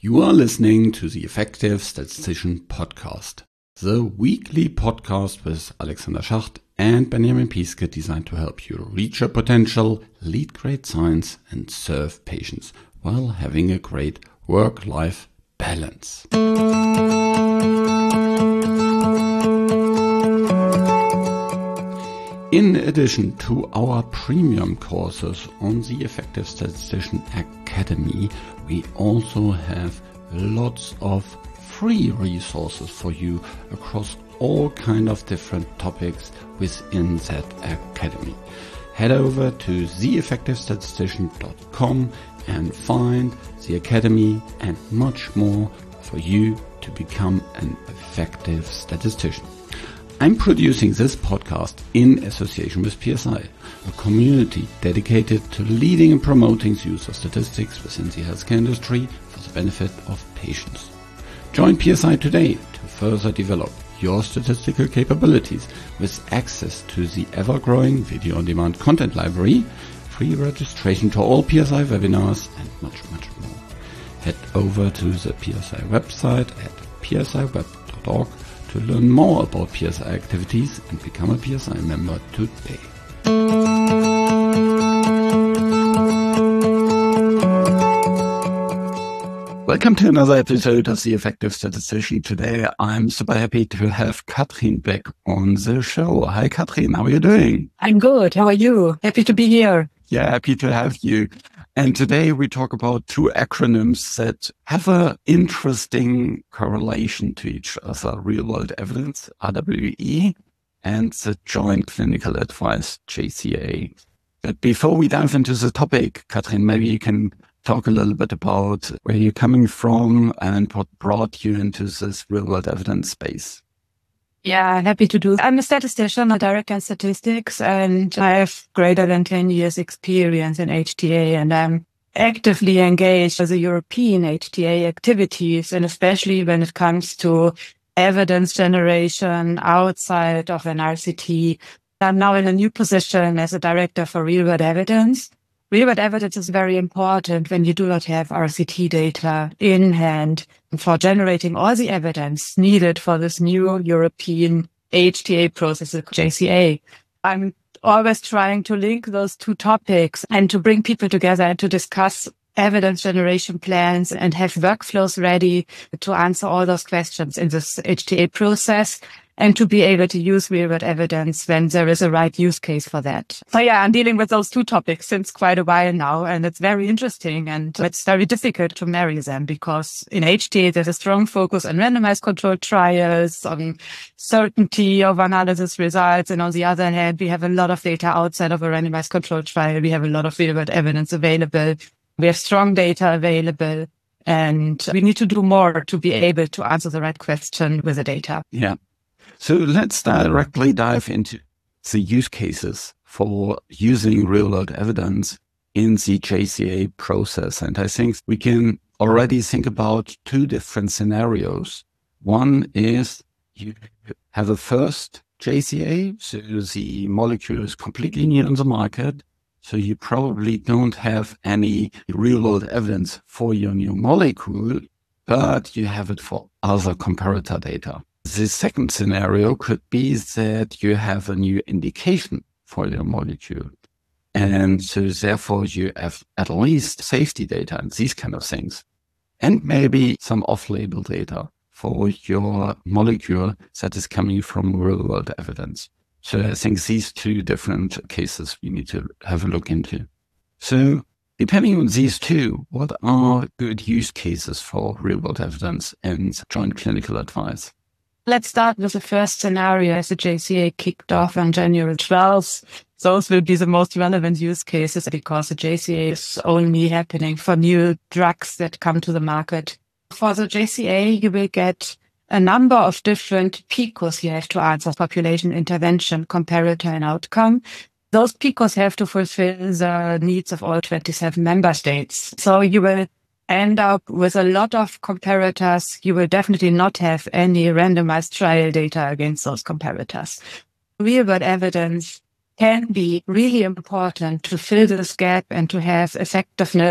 You are listening to the Effective Statistician Podcast, the weekly podcast with Alexander Schacht and Benjamin Piske designed to help you reach your potential, lead great science, and serve patients while having a great work-life balance. In addition to our premium courses on the Effective Statistician Academy, we also have lots of free resources for you across all kind of different topics within that academy. Head over to theeffectivestatistician.com and find the academy and much more for you to become an effective statistician. I'm producing this podcast in association with PSI, a community dedicated to leading and promoting the use of statistics within the healthcare industry for the benefit of patients. Join PSI today to further develop your statistical capabilities with access to the ever-growing video-on-demand content library, free registration to all PSI webinars, and much, much more. Head over to the PSI website at psiweb.org to learn more about PSI activities and become a PSI member today. Welcome to another episode of The Effective Statistician. Today I'm super happy to have Katrin back on the show. Hi Katrin, how are you doing? I'm good. How are you? Happy to be here. Yeah, happy to have you. And today we talk about two acronyms that have an interesting correlation to each other. Real-world evidence, RWE, and the Joint Clinical Advice, JCA. But before we dive into the topic, Katrin, maybe you can talk a little bit about where you're coming from and what brought you into this real-world evidence space. Yeah, happy to do. I'm a statistician, a director in statistics, and I have greater than 10 years experience in HTA, and I'm actively engaged with the European HTA activities, and especially when it comes to evidence generation outside of an RCT. I'm now in a new position as a director for real-world evidence. Real-world evidence is very important when you do not have RCT data in hand for generating all the evidence needed for this new European HTA process, JCA. I'm always trying to link those two topics and to bring people together and to discuss evidence generation plans and have workflows ready to answer all those questions in this HTA process, and to be able to use real-world evidence when there is a right use case for that. So yeah, I'm dealing with those two topics since quite a while now, and it's very interesting, and it's very difficult to marry them because in HTA there's a strong focus on randomized controlled trials, on certainty of analysis results, and on the other hand, we have a lot of data outside of a randomized controlled trial. We have a lot of real-world evidence available. We have strong data available, and we need to do more to be able to answer the right question with the data. Yeah. So let's directly dive into the use cases for using real-world evidence in the JCA process. And I think we can already think about two different scenarios. One is you have a first JCA, so the molecule is completely new on the market. So you probably don't have any real-world evidence for your new molecule, but you have it for other comparator data. The second scenario could be that you have a new indication for your molecule. And so therefore you have at least safety data and these kind of things. And maybe some off-label data for your molecule that is coming from real-world evidence. So I think these two different cases we need to have a look into. So depending on these two, what are good use cases for real-world evidence and joint clinical advice? Let's start with the first scenario as the JCA kicked off on January 12th. Those will be the most relevant use cases because the JCA is only happening for new drugs that come to the market. For the JCA, you will get a number of different PICOs you have to answer: population, intervention, comparator, and outcome. Those PICOs have to fulfill the needs of all 27 member states. So you will end up with a lot of comparators. You will definitely not have any randomized trial data against those comparators. Real-world evidence can be really important to fill this gap and to have effectiveness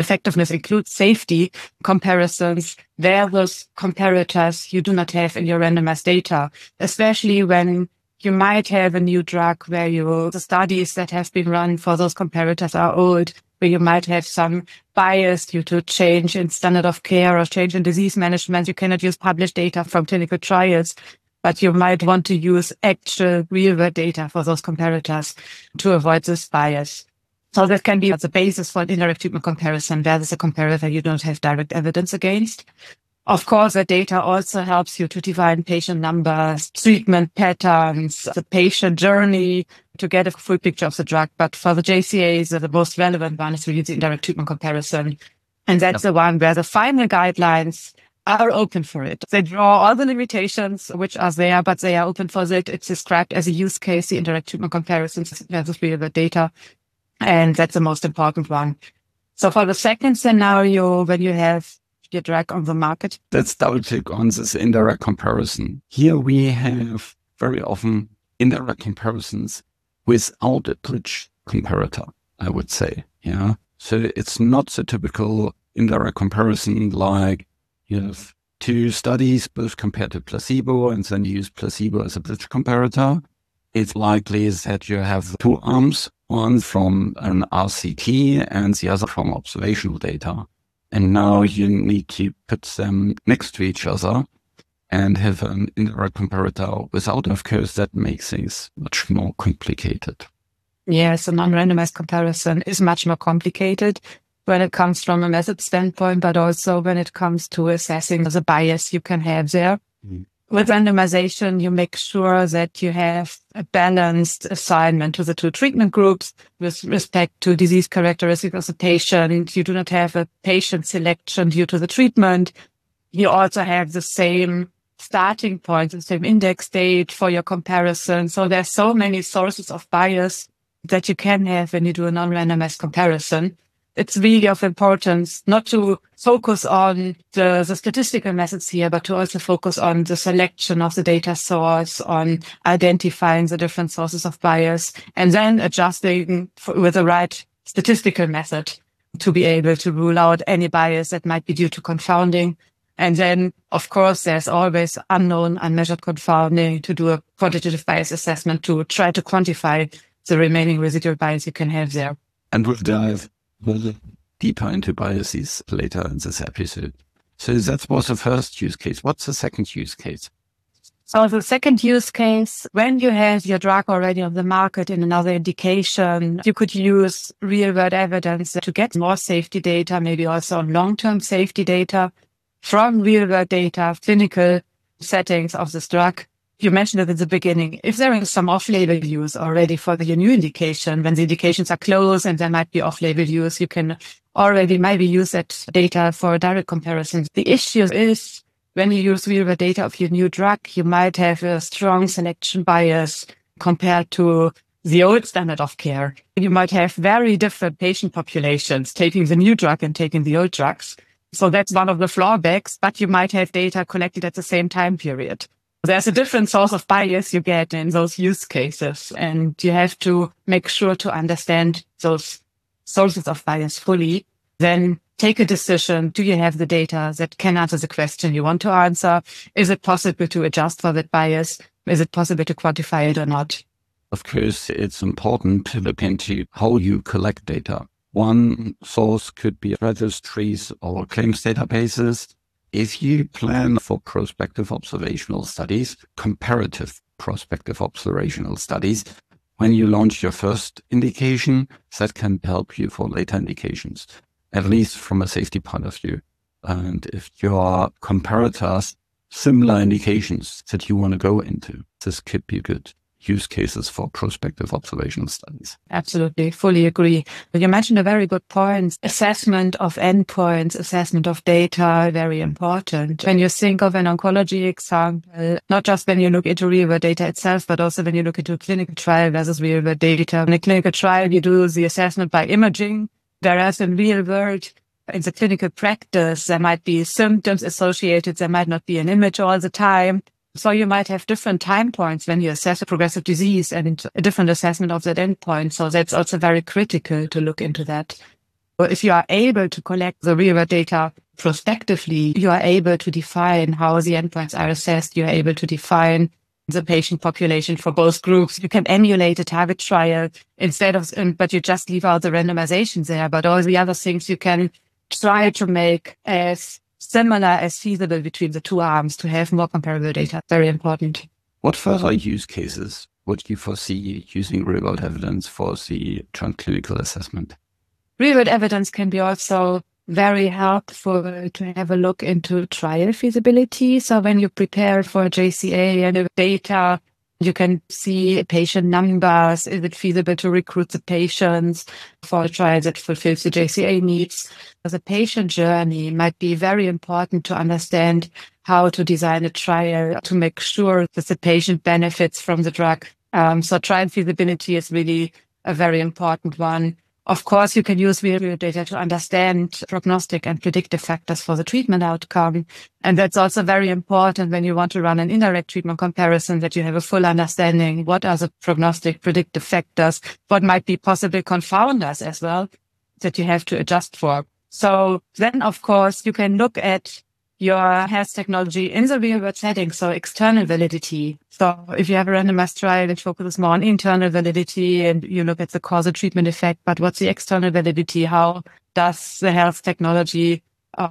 effectiveness includes safety comparisons. There, those comparators you do not have in your randomized data, especially when you might have a new drug where the studies that have been run for those comparators are old, where you might have some bias due to change in standard of care or change in disease management. You cannot use published data from clinical trials, but you might want to use actual real-world data for those comparators to avoid this bias. So that can be the basis for an indirect treatment comparison, where there's a comparator you don't have direct evidence against. Of course, the data also helps you to define patient numbers, treatment patterns, the patient journey to get a full picture of the drug. But for the JCAs, the most relevant one is really the indirect treatment comparison. And that's the one where the final guidelines are open for it. They draw all the limitations which are there, but they are open for it. It's described as a use case, the indirect treatment comparisons versus real-world data. And that's the most important one. So for the second scenario, when you have your drug on the market. Let's double click on this indirect comparison. Here we have very often indirect comparisons without a bridge comparator, I would say. Yeah. So it's not the typical indirect comparison like you have two studies, both compared to placebo, and then you use placebo as a bridge comparator. It's likely that you have two arms, one from an RCT and the other from observational data. And now you need to put them next to each other and have an indirect comparator without, of course, that makes things much more complicated. Yes, a non-randomized comparison is much more complicated when it comes from a method standpoint, but also when it comes to assessing the bias you can have there. With randomization, you make sure that you have a balanced assignment to the two treatment groups with respect to disease characteristics of the patient. You do not have a patient selection due to the treatment. You also have the same starting point, the same index date for your comparison. So there's so many sources of bias that you can have when you do a non-randomized comparison. It's really of importance not to focus on the statistical methods here, but to also focus on the selection of the data source, on identifying the different sources of bias, and then adjusting with the right statistical method to be able to rule out any bias that might be due to confounding. And then, of course, there's always unknown, unmeasured confounding to do a quantitative bias assessment to try to quantify the remaining residual bias you can have there. And we'll dive deeper into biases later in this episode. So that was the first use case. What's the second use case? So the second use case, when you have your drug already on the market in another indication, you could use real-world evidence to get more safety data, maybe also long-term safety data from real-world data, clinical settings of this drug. You mentioned it at the beginning. If there is some off-label use already for the new indication, when the indications are closed and there might be off-label use, you can already maybe use that data for direct comparisons. The issue is when you use real-world data of your new drug, you might have a strong selection bias compared to the old standard of care. You might have very different patient populations taking the new drug and taking the old drugs. So that's one of the drawbacks, but you might have data collected at the same time period. There's a different source of bias you get in those use cases, and you have to make sure to understand those sources of bias fully. Then take a decision. Do you have the data that can answer the question you want to answer? Is it possible to adjust for that bias? Is it possible to quantify it or not? Of course, it's important to look into how you collect data. One source could be registries or claims databases. If you plan for prospective observational studies, comparative prospective observational studies, when you launch your first indication, that can help you for later indications, at least from a safety point of view. And if your comparators, similar indications that you want to go into, this could be good use cases for prospective observational studies. Absolutely, fully agree. You mentioned a very good point. Assessment of endpoints, assessment of data, very important. When you think of an oncology example, not just when you look into real-world data itself, but also when you look into a clinical trial versus real-world data. In a clinical trial, you do the assessment by imaging, whereas in real world, in the clinical practice, there might be symptoms associated. There might not be an image all the time. So you might have different time points when you assess a progressive disease and a different assessment of that endpoint. So that's also very critical to look into that. if you are able to collect the real world data prospectively, you are able to define how the endpoints are assessed. You are able to define the patient population for both groups. You can emulate a target trial but you just leave out the randomization there. But all the other things you can try to make as similar as feasible between the two arms to have more comparable data. Very important. What further use cases would you foresee using real-world evidence for the joint clinical assessment? Real-world evidence can be also very helpful to have a look into trial feasibility. So when you prepare for JCA and data, you can see patient numbers. Is it feasible to recruit the patients for a trial that fulfills the JCA needs? The patient journey might be very important to understand how to design a trial to make sure that the patient benefits from the drug. So trial feasibility is really a very important one. Of course, you can use real data to understand prognostic and predictive factors for the treatment outcome. And that's also very important when you want to run an indirect treatment comparison, that you have a full understanding. What are the prognostic predictive factors? What might be possible confounders as well that you have to adjust for? So then, of course, you can look at your health technology in the real world setting. So external validity. So if you have a randomized trial, it focuses more on internal validity and you look at the causal treatment effect, but what's the external validity? How does the health technology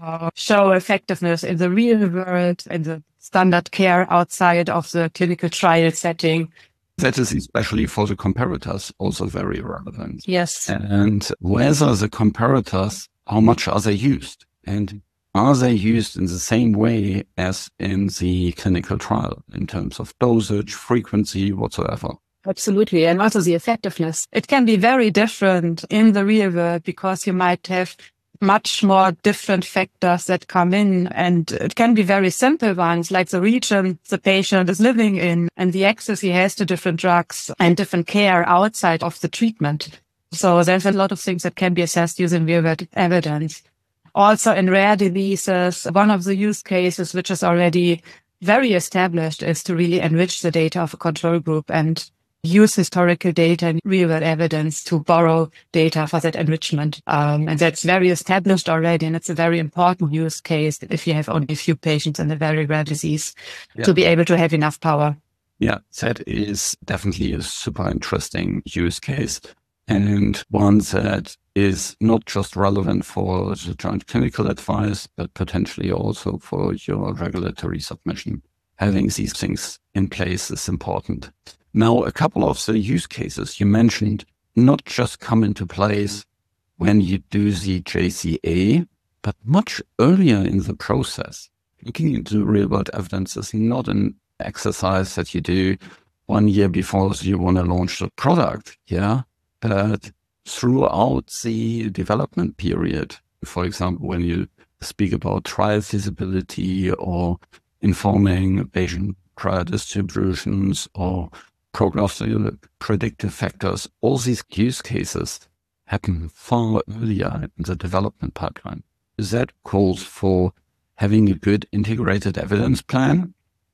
show effectiveness in the real world, in the standard care outside of the clinical trial setting? That is especially for the comparators also very relevant. Yes. And whether the comparators, how much are they used? And are they used in the same way as in the clinical trial in terms of dosage, frequency, whatsoever? Absolutely. And also the effectiveness. It can be very different in the real world because you might have much more different factors that come in, and it can be very simple ones like the region the patient is living in and the access he has to different drugs and different care outside of the treatment. So there's a lot of things that can be assessed using real world evidence. Also in rare diseases, one of the use cases, which is already very established, is to really enrich the data of a control group and use historical data and real world evidence to borrow data for that enrichment. And that's very established already. And it's a very important use case if you have only a few patients in a very rare disease to be able to have enough power. Yeah, that is definitely a super interesting use case. And one that is not just relevant for the joint clinical advice, but potentially also for your regulatory submission. Having these things in place is important. Now, a couple of the use cases you mentioned not just come into place when you do the JCA, but much earlier in the process. Looking into real-world evidence is not an exercise that you do 1 year before you want to launch the product, but throughout the development period. For example, when you speak about trial feasibility or informing patient trial distributions or prognostic predictive factors, all these use cases happen far earlier in the development pipeline. That calls for having a good integrated evidence plan.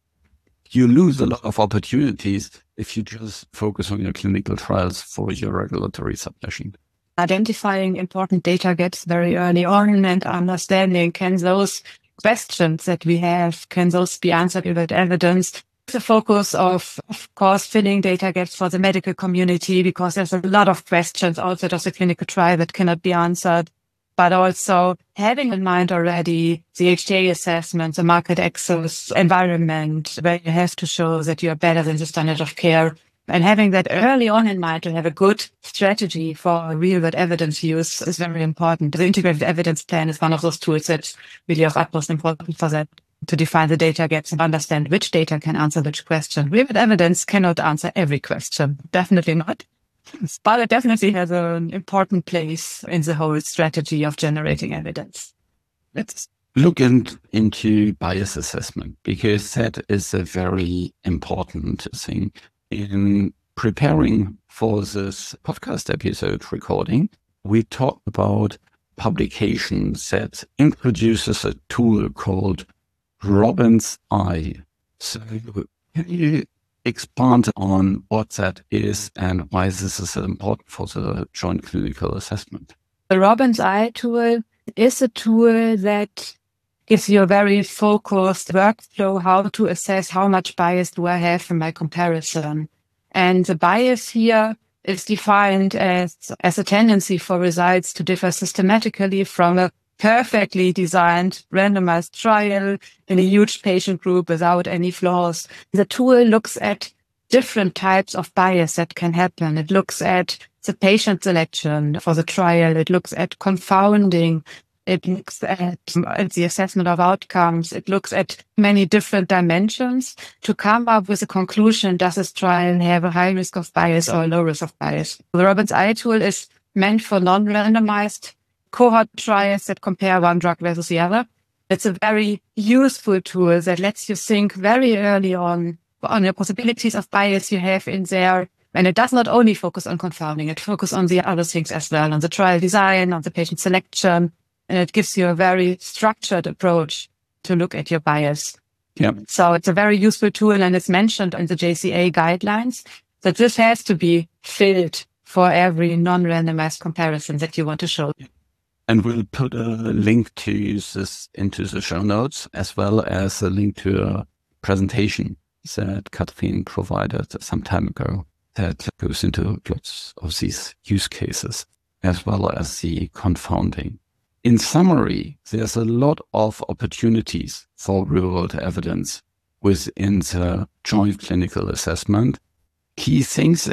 You lose a lot of opportunities if you just focus on your clinical trials for your regulatory submission. Identifying important data gaps very early on and understanding, can those questions that we have, can those be answered with evidence? The focus of course, filling data gaps for the medical community, because there's a lot of questions outside of the clinical trial that cannot be answered. But also having in mind already the HTA assessment, the market access environment, where you have to show that you are better than the standard of care. And having that early on in mind to have a good strategy for real-world evidence use is very important. The integrated evidence plan is one of those tools that's really of utmost importance for that, to define the data gaps and understand which data can answer which question. Real-world evidence cannot answer every question, definitely not. But it definitely has an important place in the whole strategy of generating evidence. Let's look into bias assessment, because that is a very important thing. In preparing for this podcast episode recording, we talked about publications that introduces a tool called Robbins Eye. So can you expand on what that is and why this is important for the joint clinical assessment? The Robin's Eye tool is a tool that gives you a very focused workflow, how to assess how much bias do I have in my comparison. And the bias here is defined as a tendency for results to differ systematically from a perfectly designed randomized trial in a huge patient group without any flaws. The tool looks at different types of bias that can happen. It looks at the patient selection for the trial. It looks at confounding. It looks at the assessment of outcomes. It looks at many different dimensions to come up with a conclusion. Does this trial have a high risk of bias or a low risk of bias? The Robin's Eye tool is meant for non-randomized cohort trials that compare one drug versus the other. It's a very useful tool that lets you think very early on the possibilities of bias you have in there. And it does not only focus on confounding, it focuses on the other things as well, on the trial design, on the patient selection. And it gives you a very structured approach to look at your bias. Yeah. So it's a very useful tool, and it's mentioned in the JCA guidelines that this has to be filled for every non-randomized comparison that you want to show. And we'll put a link to use this into the show notes, as well as a link to a presentation that Kathleen provided some time ago that goes into lots of these use cases, as well as the confounding. In summary, there's a lot of opportunities for real-world evidence within the joint clinical assessment. Key things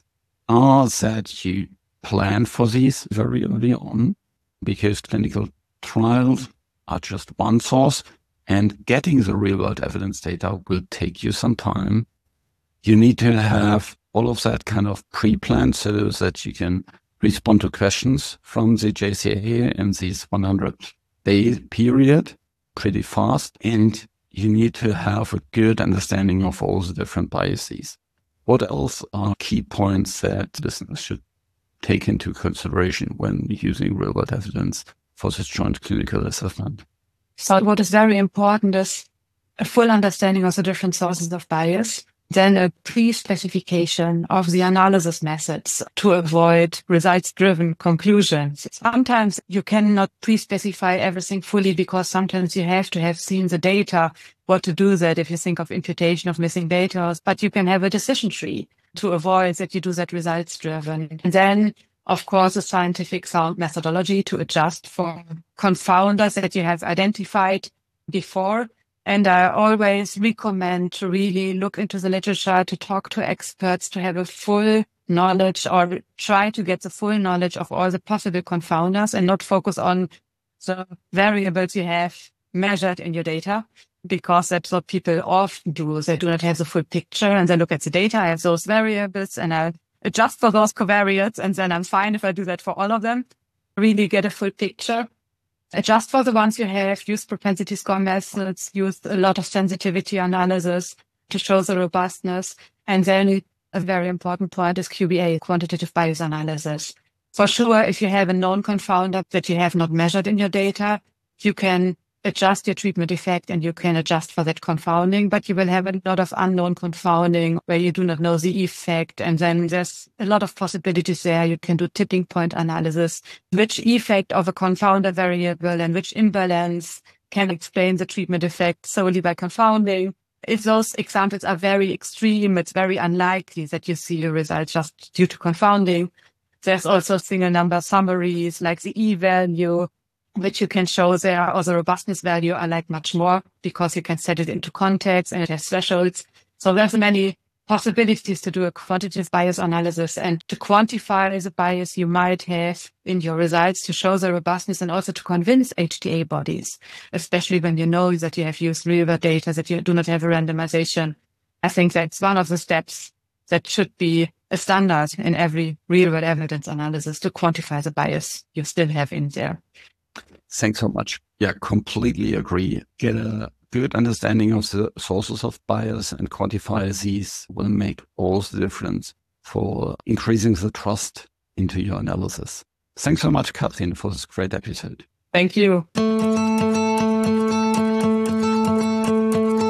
are that you plan for these very early on, because clinical trials are just one source, and getting the real-world evidence data will take you some time. You need to have all of that kind of pre-planned so that you can respond to questions from the JCA in this 100-day period pretty fast. And you need to have a good understanding of all the different biases. What else are key points that listeners should take into consideration when using real-world evidence for this joint clinical assessment? So what is very important is a full understanding of the different sources of bias, then a pre-specification of the analysis methods to avoid results-driven conclusions. Sometimes you cannot pre-specify everything fully because sometimes you have to have seen the data, what to do that if you think of imputation of missing data, but you can have a decision tree to avoid that you do that results-driven. And then, of course, a scientific sound methodology to adjust for confounders that you have identified before. And I always recommend to really look into the literature, to talk to experts, to have a full knowledge or try to get the full knowledge of all the possible confounders and not focus on the variables you have measured in your data, because that's what people often do. They do not have the full picture and they look at the data. I have those variables and I adjust for those covariates, and then I'm fine if I do that for all of them. Really get a full picture. Adjust for the ones you have, use propensity score methods, use a lot of sensitivity analysis to show the robustness. And then a very important point is QBA, quantitative bias analysis. For sure, if you have a known confounder that you have not measured in your data, you can adjust your treatment effect and you can adjust for that confounding, but you will have a lot of unknown confounding where you do not know the effect. And then there's a lot of possibilities there. You can do tipping point analysis, which effect of a confounder variable and which imbalance can explain the treatment effect solely by confounding. If those examples are very extreme, it's very unlikely that you see a result just due to confounding. There's also single number summaries like the E-value, which you can show there, or the robustness value I like much more because you can set it into context and it has thresholds. So there's many possibilities to do a quantitative bias analysis and to quantify the bias you might have in your results to show the robustness and also to convince HTA bodies, especially when you know that you have used real-world data, that you do not have a randomization. I think that's one of the steps that should be a standard in every real-world evidence analysis to quantify the bias you still have in there. Thanks so much. Yeah, completely agree. Get a good understanding of the sources of bias and quantify these will make all the difference for increasing the trust into your analysis. Thanks so much, Kathleen, for this great episode. Thank you.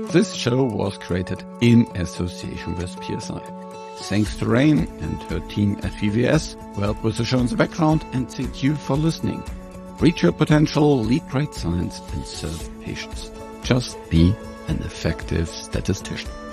This show was created in association with PSI. Thanks to Rain and her team at VVS who helped with the show in the background, and thank you for listening. Reach your potential, lead great science, and serve patients. Just be an effective statistician.